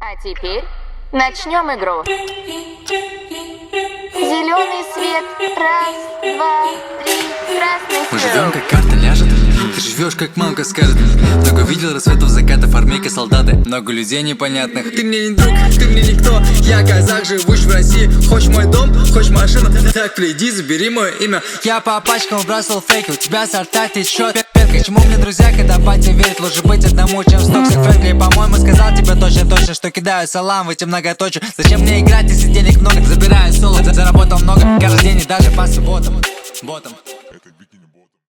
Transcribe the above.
А теперь начнем игру. Зеленый свет. Раз, два, три. Красный Мы свет. живем как карта ляжет. Ты живешь как мамка скажет. Много видел рассветов, закатов, армейка, солдаты. Много людей непонятных. Ты мне не друг, ты мне никто. Я казах, живущий в России. Хочешь мой дом, хочешь машину? Так приди, забери мое имя. Я по пачкам выбрасывал фейки. У тебя сорта течет. К чему мне друзья, когда батя верит? Лучше быть одному, чем с токсик френдли. По-моему, сказал тебе точно, что кидаю салам в эти многоточия. Зачем мне играть, если денег много? Забираю соло, заработал много каждый день и даже по субботам. Ботом.